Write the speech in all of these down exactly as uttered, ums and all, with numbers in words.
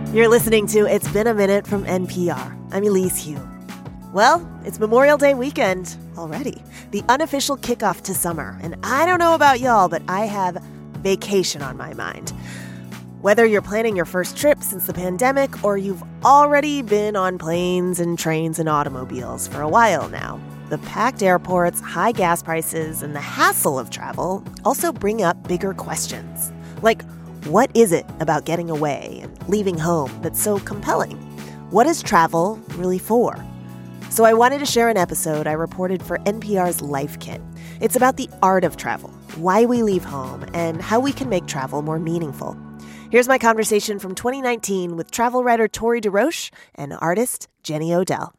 You're listening to It's Been a Minute from N P R. I'm Elise Hu. Well, it's Memorial Day weekend already, the unofficial kickoff to summer. And I don't know about y'all, but I have vacation on my mind. Whether you're planning your first trip since the pandemic or you've already been on planes and trains and automobiles for a while now, the packed airports, high gas prices, and the hassle of travel also bring up bigger questions. Like, what is it about getting away and leaving home that's so compelling? What is travel really for? So I wanted to share an episode I reported for N P R's Life Kit. It's about the art of travel, why we leave home, and how we can make travel more meaningful. Here's my conversation from twenty nineteen with travel writer Tori DeRoche and artist Jenny Odell.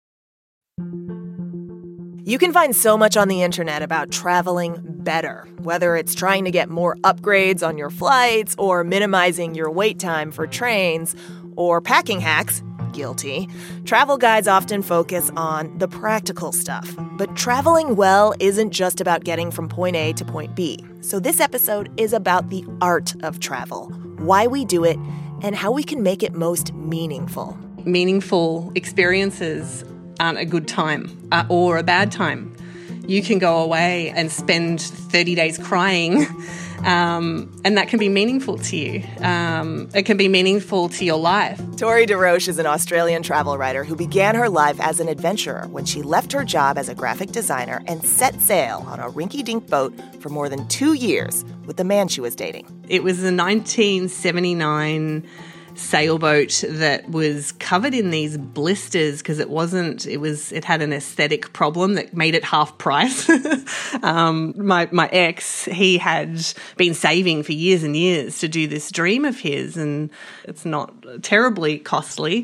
You can find so much on the internet about traveling better, whether it's trying to get more upgrades on your flights or minimizing your wait time for trains or packing hacks. Guilty. Travel guides often focus on the practical stuff. But traveling well isn't just about getting from point A to point B. So this episode is about the art of travel, why we do it, and how we can make it most meaningful. Meaningful experiences aren't a good time uh, or a bad time. You can go away and spend thirty days crying, um, and that can be meaningful to you. Um, it can be meaningful to your life. Tori DeRoche is an Australian travel writer who began her life as an adventurer when she left her job as a graphic designer and set sail on a rinky-dink boat for more than two years with the man she was dating. It was a nineteen seventy-nine sailboat that was covered in these blisters because it wasn't, it was, it had an aesthetic problem that made it half price. um, my, my ex, he had been saving for years and years to do this dream of his, and it's not terribly costly.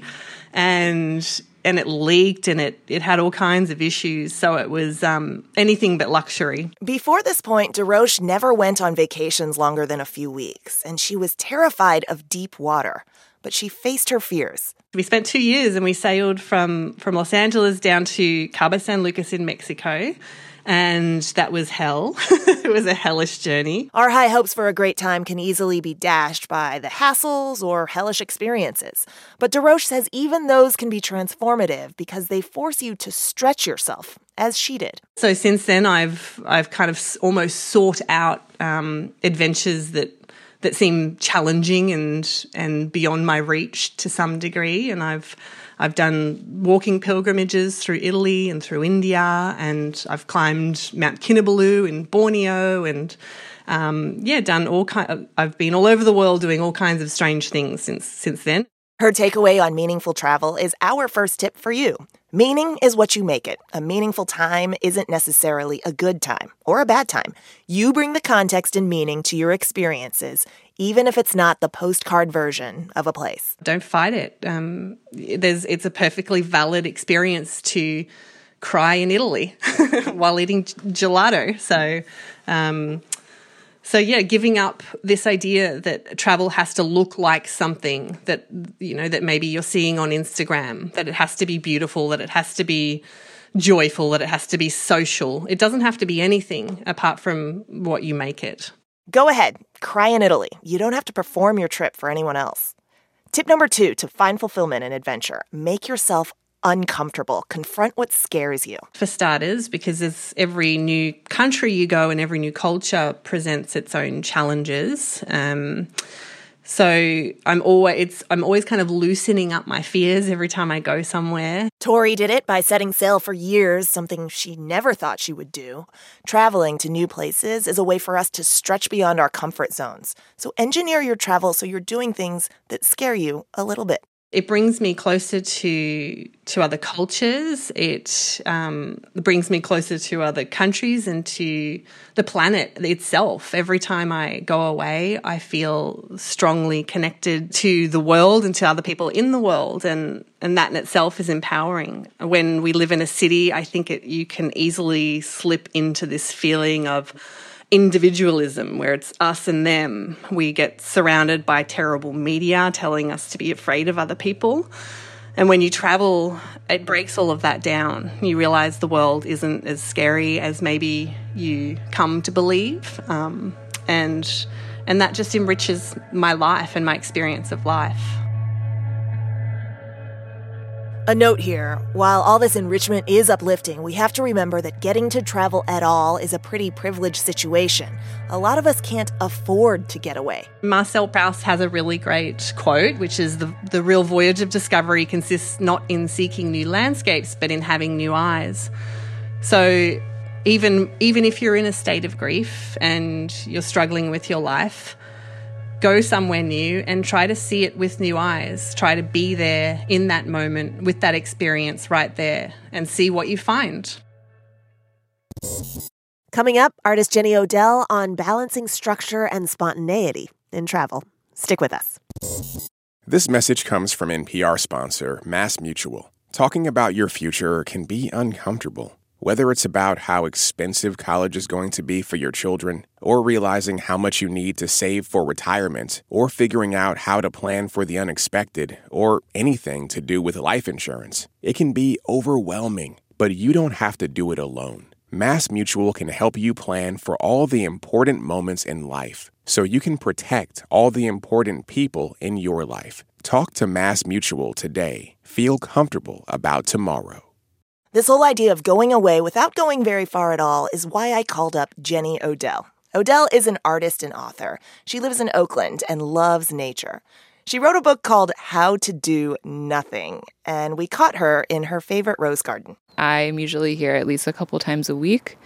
And and it leaked and it, it had all kinds of issues. So it was um, anything but luxury. Before this point, DeRoche never went on vacations longer than a few weeks, and she was terrified of deep water. But she faced her fears. We spent two years and we sailed from, from Los Angeles down to Cabo San Lucas in Mexico. And that was hell. It was a hellish journey. Our high hopes for a great time can easily be dashed by the hassles or hellish experiences. But DeRoche says even those can be transformative because they force you to stretch yourself, as she did. So since then, I've I've kind of almost sought out um, adventures that that seem challenging and and beyond my reach to some degree. And I've I've done walking pilgrimages through Italy and through India, and I've climbed Mount Kinabalu in Borneo, and um, yeah, done all kind. Of, I've been all over the world doing all kinds of strange things since since then. Her takeaway on meaningful travel is our first tip for you. Meaning is what you make it. A meaningful time isn't necessarily a good time or a bad time. You bring the context and meaning to your experiences, even if it's not the postcard version of a place. Don't fight it. Um, there's, it's a perfectly valid experience to cry in Italy while eating gelato. So, um, so yeah, giving up this idea that travel has to look like something that, you know, that maybe you're seeing on Instagram, that it has to be beautiful, that it has to be joyful, that it has to be social. It doesn't have to be anything apart from what you make it. Go ahead, cry in Italy. You don't have to perform your trip for anyone else. Tip number two to find fulfillment in adventure: make yourself uncomfortable. Confront what scares you. For starters, because as every new country you go and every new culture presents its own challenges. Um, so I'm always it's I'm always kind of loosening up my fears every time I go somewhere. Tori did it by setting sail for years, something she never thought she would do. Traveling to new places is a way for us to stretch beyond our comfort zones. So engineer your travel so you're doing things that scare you a little bit. It brings me closer to to other cultures. It um, brings me closer to other countries and to the planet itself. Every time I go away, I feel strongly connected to the world and to other people in the world, and and that in itself is empowering. When we live in a city, I think it, you can easily slip into this feeling of individualism, where it's us and them. We get surrounded by terrible media telling us to be afraid of other people. And when you travel, it breaks all of that down. You realize the world isn't as scary as maybe you come to believe. Um, and and that just enriches my life and my experience of life. A note here, while all this enrichment is uplifting, we have to remember that getting to travel at all is a pretty privileged situation. A lot of us can't afford to get away. Marcel Proust has a really great quote, which is the, the real voyage of discovery consists not in seeking new landscapes, but in having new eyes. So even, even if you're in a state of grief and you're struggling with your life, go somewhere new and try to see it with new eyes. Try to be there in that moment with that experience right there and see what you find. Coming up, artist Jenny Odell on balancing structure and spontaneity in travel. Stick with us. This message comes from N P R sponsor MassMutual. Talking about your future can be uncomfortable. Whether it's about how expensive college is going to be for your children, or realizing how much you need to save for retirement, or figuring out how to plan for the unexpected, or anything to do with life insurance, it can be overwhelming, but you don't have to do it alone. MassMutual can help you plan for all the important moments in life, so you can protect all the important people in your life. Talk to MassMutual today. Feel comfortable about tomorrow. This whole idea of going away without going very far at all is why I called up Jenny Odell. Odell is an artist and author. She lives in Oakland and loves nature. She wrote a book called How to Do Nothing, and we caught her in her favorite rose garden. I'm usually here at least a couple times a week.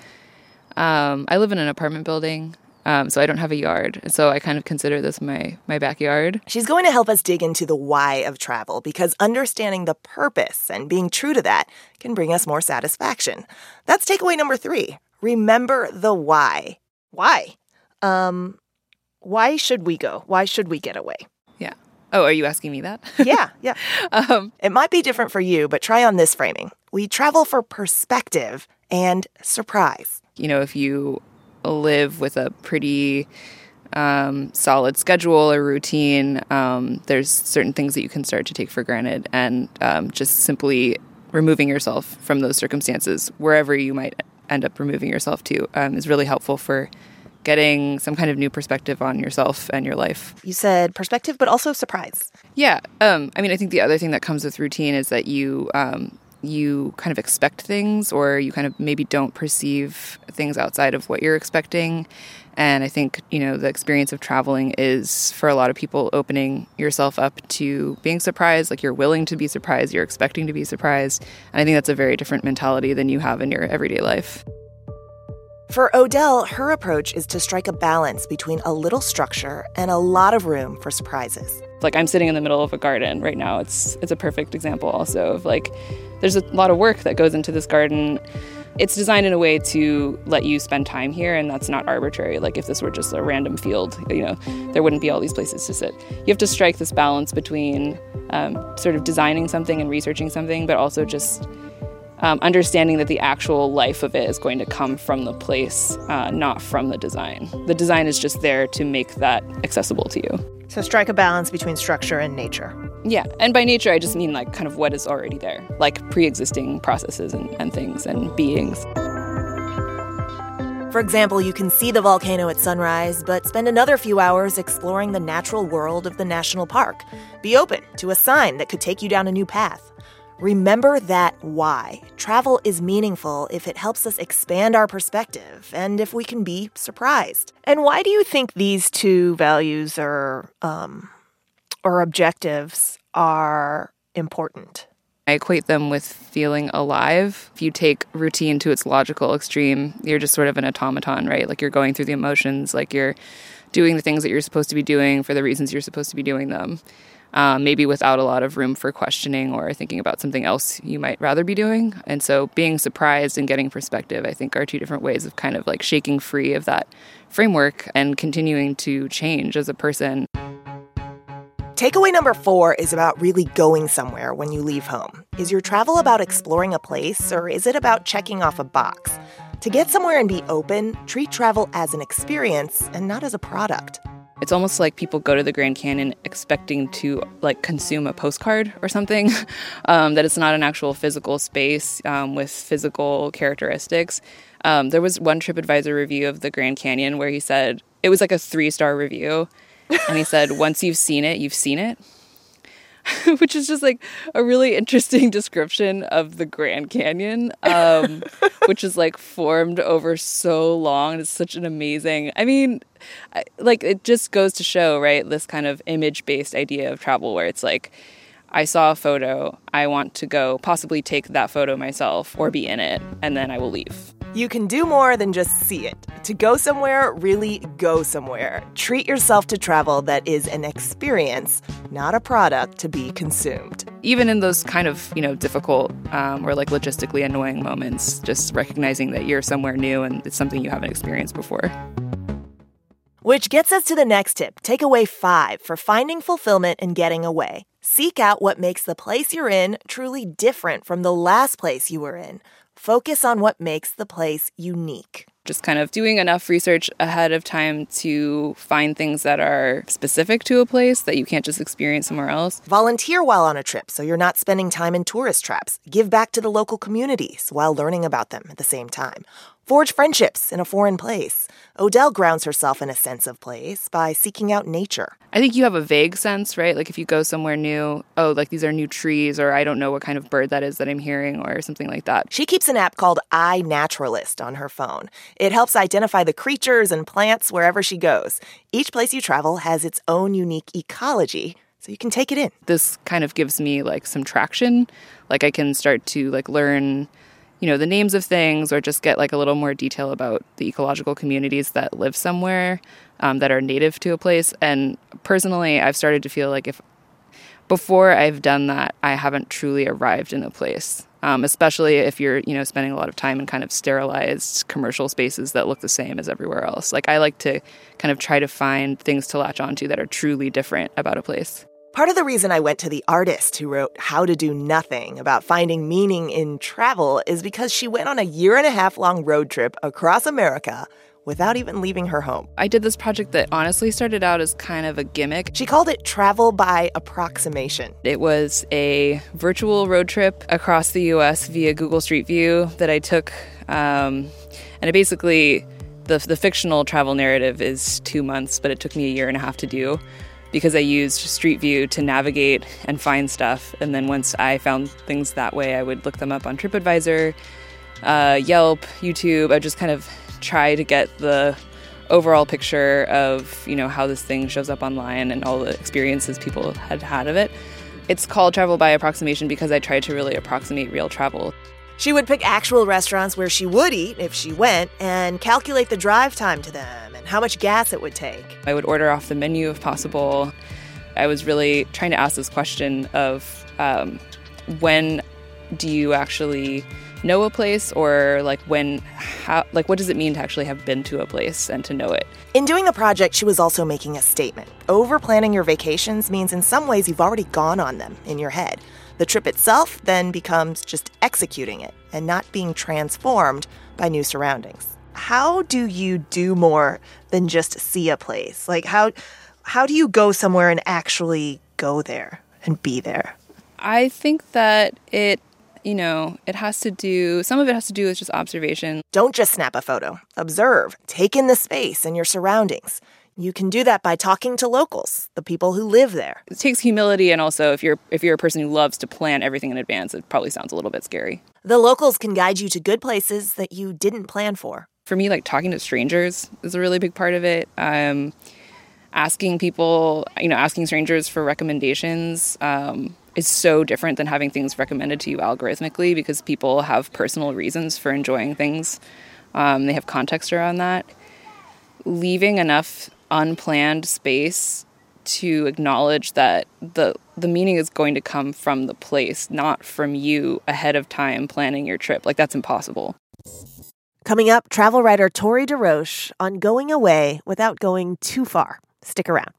Um, I live in an apartment building, um, so I don't have a yard. So I kind of consider this my, my backyard. She's going to help us dig into the why of travel, because understanding the purpose and being true to that can bring us more satisfaction. That's takeaway number three. Remember the why. Why? Um, why should we go? Why should we get away? Yeah. Oh, are you asking me that? yeah, yeah. um, it might be different for you, but try on this framing. We travel for perspective and surprise. You know, if you live with a pretty um, solid schedule or routine, um, there's certain things that you can start to take for granted, and um, just simply removing yourself from those circumstances, wherever you might end up removing yourself to, um, is really helpful for getting some kind of new perspective on yourself and your life. You said perspective, but also surprise. Yeah. Um, I mean, I think the other thing that comes with routine is that you um, you kind of expect things, or you kind of maybe don't perceive things outside of what you're expecting. And I think, you know, the experience of traveling is, for a lot of people, opening yourself up to being surprised. Like, you're willing to be surprised, you're expecting to be surprised. And I think that's a very different mentality than you have in your everyday life. For Odell, her approach is to strike a balance between a little structure and a lot of room for surprises. Like, I'm sitting in the middle of a garden right now. It's it's a perfect example also of, like, there's a lot of work that goes into this garden. It's designed in a way to let you spend time here, and that's not arbitrary. Like, if this were just a random field, you know, there wouldn't be all these places to sit. You have to strike this balance between um, sort of designing something and researching something, but also just um, understanding that the actual life of it is going to come from the place, uh, not from the design. The design is just there to make that accessible to you. So strike a balance between structure and nature. Yeah, and by nature, I just mean, like, kind of what is already there, like pre-existing processes and, and things and beings. For example, you can see the volcano at sunrise, but spend another few hours exploring the natural world of the national park. Be open to a sign that could take you down a new path. Remember that why. Travel is meaningful if it helps us expand our perspective and if we can be surprised. And why do you think these two values or um, or objectives are important? I equate them with feeling alive. If you take routine to its logical extreme, you're just sort of an automaton, right? Like, you're going through the emotions, like you're doing the things that you're supposed to be doing for the reasons you're supposed to be doing them. Um, maybe without a lot of room for questioning or thinking about something else you might rather be doing. And so being surprised and getting perspective, I think, are two different ways of kind of like shaking free of that framework and continuing to change as a person. Takeaway number four is about really going somewhere when you leave home. Is your travel about exploring a place, or is it about checking off a box? To get somewhere and be open, treat travel as an experience and not as a product. It's almost like people go to the Grand Canyon expecting to, like, consume a postcard or something, um, that it's not an actual physical space um, with physical characteristics. Um, there was one TripAdvisor review of the Grand Canyon where he said, it was like a three-star review, and he said, once you've seen it, you've seen it. which is just like a really interesting description of the Grand Canyon, um, which is like formed over so long. It's such an amazing, I mean, I, like it just goes to show, right, this kind of image-based idea of travel where it's like, I saw a photo, I want to go possibly take that photo myself or be in it, and then I will leave. You can do more than just see it. To go somewhere, really go somewhere. Treat yourself to travel that is an experience, not a product to be consumed. Even in those kind of, you know, difficult um, or like logistically annoying moments, just recognizing that you're somewhere new and it's something you haven't experienced before. Which gets us to the next tip, takeaway five, for finding fulfillment and getting away. Seek out what makes the place you're in truly different from the last place you were in. Focus on what makes the place unique. Just kind of doing enough research ahead of time to find things that are specific to a place that you can't just experience somewhere else. Volunteer while on a trip so you're not spending time in tourist traps. Give back to the local communities while learning about them at the same time. Forge friendships in a foreign place. Odell grounds herself in a sense of place by seeking out nature. I think you have a vague sense, right? Like if you go somewhere new, oh, like these are new trees, or I don't know what kind of bird that is that I'm hearing, or something like that. She keeps an app called iNaturalist on her phone. It helps identify the creatures and plants wherever she goes. Each place you travel has its own unique ecology, so you can take it in. This kind of gives me like some traction. Like I can start to like learn, you know, the names of things, or just get like a little more detail about the ecological communities that live somewhere, um, that are native to a place. And personally, I've started to feel like if before I've done that, I haven't truly arrived in a place, um, especially if you're, you know, spending a lot of time in kind of sterilized commercial spaces that look the same as everywhere else. Like I like to kind of try to find things to latch onto that are truly different about a place. Part of the reason I went to the artist who wrote How to Do Nothing about finding meaning in travel is because she went on a year and a half long road trip across America without even leaving her home. I did this project that honestly started out as kind of a gimmick. She called it Travel by Approximation. It was a virtual road trip across the U S via Google Street View that I took. Um, and it basically, the, the fictional travel narrative is two months, but it took me a year and a half to do, because I used Street View to navigate and find stuff. And then once I found things that way, I would look them up on TripAdvisor, uh, Yelp, YouTube. I just kind of try to get the overall picture of, you know, how this thing shows up online and all the experiences people had had of it. It's called Travel by Approximation because I tried to really approximate real travel. She would pick actual restaurants where she would eat if she went and calculate the drive time to them and how much gas it would take. I would order off the menu if possible. I was really trying to ask this question of um, when do you actually know a place, or like when, how, like what does it mean to actually have been to a place and to know it? In doing the project, she was also making a statement. Over-planning your vacations means in some ways you've already gone on them in your head. The trip itself then becomes just executing it and not being transformed by new surroundings. How do you do more than just see a place? Like how how do you go somewhere and actually go there and be there? I think that it, you know, it has to do, some of it has to do with just observation. Don't just snap a photo. Observe. Take in the space and your surroundings. You can do that by talking to locals, the people who live there. It takes humility, and also if you're if you're a person who loves to plan everything in advance, it probably sounds a little bit scary. The locals can guide you to good places that you didn't plan for. For me, like talking to strangers is a really big part of it. Um, asking people, you know, asking strangers for recommendations um, is so different than having things recommended to you algorithmically, because people have personal reasons for enjoying things. Um, they have context around that. Leaving enough unplanned space to acknowledge that the the meaning is going to come from the place, not from you ahead of time planning your trip. Like, that's impossible. Coming up, travel writer Tori DeRoche on going away without going too far. Stick around.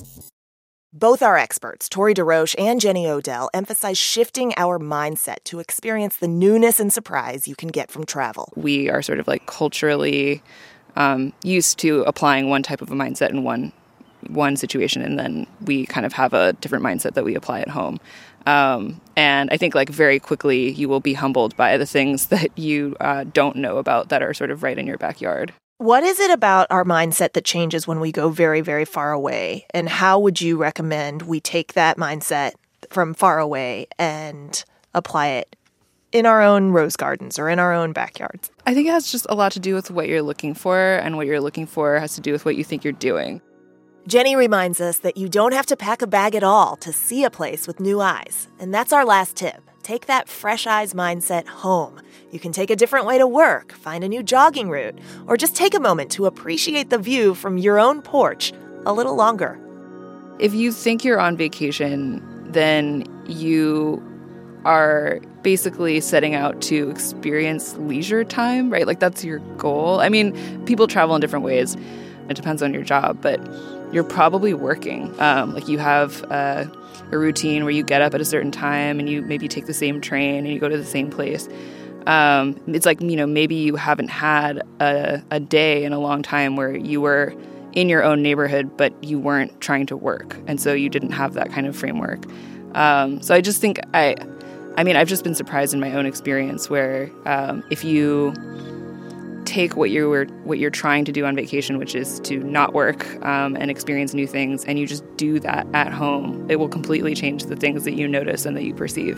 Both our experts, Tori DeRoche and Jenny Odell, emphasize shifting our mindset to experience the newness and surprise you can get from travel. We are sort of like culturally um, used to applying one type of a mindset in one one situation, and then we kind of have a different mindset that we apply at home. Um, and I think like very quickly you will be humbled by the things that you uh, don't know about that are sort of right in your backyard. What is it about our mindset that changes when we go very, very far away? And how would you recommend we take that mindset from far away and apply it in our own rose gardens or in our own backyards? I think it has just a lot to do with what you're looking for, and what you're looking for has to do with what you think you're doing. Jenny reminds us that you don't have to pack a bag at all to see a place with new eyes. And that's our last tip. Take that fresh eyes mindset home. You can take a different way to work, find a new jogging route, or just take a moment to appreciate the view from your own porch a little longer. If you think you're on vacation, then you are basically setting out to experience leisure time, right? Like, that's your goal. I mean, people travel in different ways. It depends on your job, but you're probably working. Um, like, you have uh, a routine where you get up at a certain time and you maybe take the same train and you go to the same place. Um, it's like, you know, maybe you haven't had a, a day in a long time where you were in your own neighborhood, but you weren't trying to work. And so you didn't have that kind of framework. Um, so I just think I... I mean, I've just been surprised in my own experience where um, if you take what you were, what you're trying to do on vacation, which is to not work um, and experience new things, and you just do that at home, it will completely change the things that you notice and that you perceive.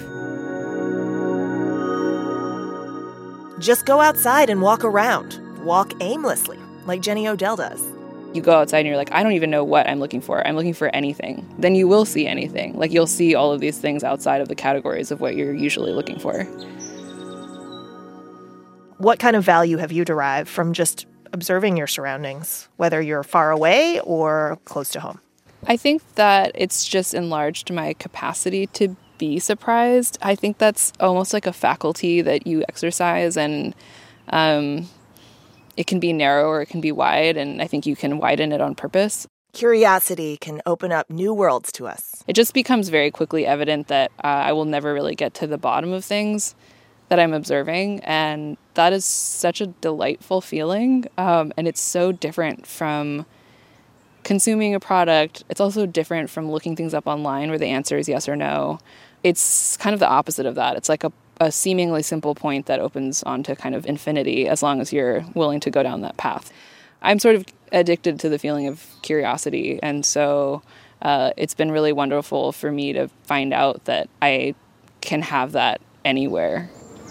Just go outside and walk around. Walk aimlessly, like Jenny Odell does. You go outside and you're like, I don't even know what I'm looking for. I'm looking for anything. Then you will see anything. Like, you'll see all of these things outside of the categories of what you're usually looking for. What kind of value have you derived from just observing your surroundings, whether you're far away or close to home? I think that it's just enlarged my capacity to be surprised. I think that's almost like a faculty that you exercise, and um, it can be narrow or it can be wide, and I think you can widen it on purpose. Curiosity can open up new worlds to us. It just becomes very quickly evident that uh, I will never really get to the bottom of things that I'm observing, and that is such a delightful feeling, um, and it's so different from consuming a product. It's also different from looking things up online where the answer is yes or no. It's kind of the opposite of that. It's like a a seemingly simple point that opens onto kind of infinity as long as you're willing to go down that path. I'm sort of addicted to the feeling of curiosity, and so uh, it's been really wonderful for me to find out that I can have that anywhere.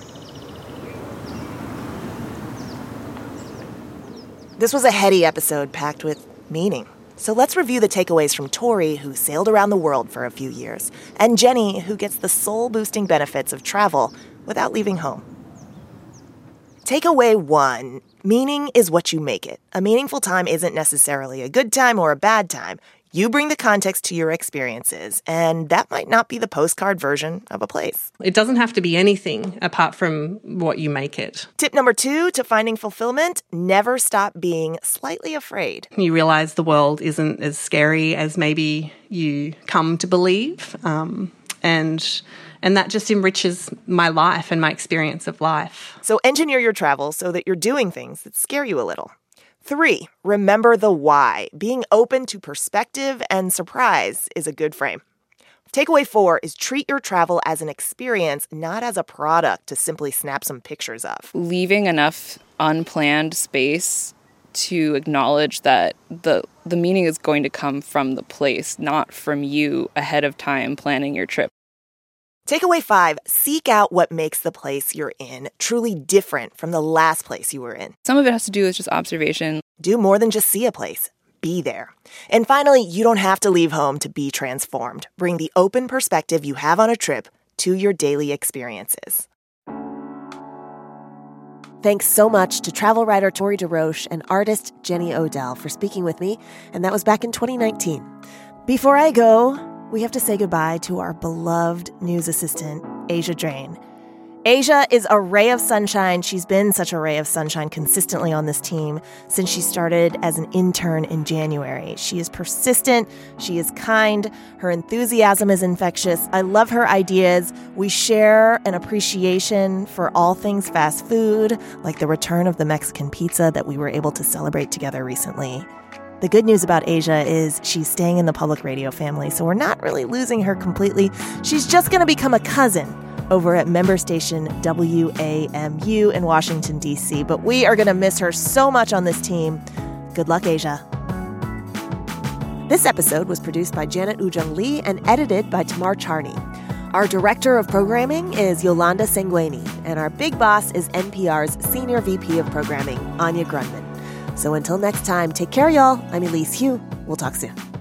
This was a heady episode packed with meaning. So let's review the takeaways from Tori, who sailed around the world for a few years, and Jenny, who gets the soul-boosting benefits of travel without leaving home. Takeaway one, meaning is what you make it. A meaningful time isn't necessarily a good time or a bad time. You bring the context to your experiences, and that might not be the postcard version of a place. It doesn't have to be anything apart from what you make it. Tip number two to finding fulfillment, never stop being slightly afraid. You realize the world isn't as scary as maybe you come to believe, um, and and that just enriches my life and my experience of life. So engineer your travel so that you're doing things that scare you a little. Three, remember the why. Being open to perspective and surprise is a good frame. Takeaway four is treat your travel as an experience, not as a product to simply snap some pictures of. Leaving enough unplanned space to acknowledge that the the meaning is going to come from the place, not from you ahead of time planning your trip. Takeaway five, seek out what makes the place you're in truly different from the last place you were in. Some of it has to do with just observation. Do more than just see a place. Be there. And finally, you don't have to leave home to be transformed. Bring the open perspective you have on a trip to your daily experiences. Thanks so much to travel writer Tori DesRoches and artist Jenny Odell for speaking with me, and that was back in twenty nineteen. Before I go, we have to say goodbye to our beloved news assistant, Asia Drain. Asia is a ray of sunshine. She's been such a ray of sunshine consistently on this team since she started as an intern in January. She is persistent. She is kind. Her enthusiasm is infectious. I love her ideas. We share an appreciation for all things fast food, like the return of the Mexican pizza that we were able to celebrate together recently. The good news about Asia is she's staying in the public radio family, so we're not really losing her completely. She's just going to become a cousin over at member station W A M U in Washington, D C, but we are going to miss her so much on this team. Good luck, Asia. This episode was produced by Janet Ujung Lee and edited by Tamar Charney. Our director of programming is Yolanda Sanguini, and our big boss is N P R's Senior V P of Programming, Anya Grundman. So until next time, take care, y'all. I'm Elise Hu. We'll talk soon.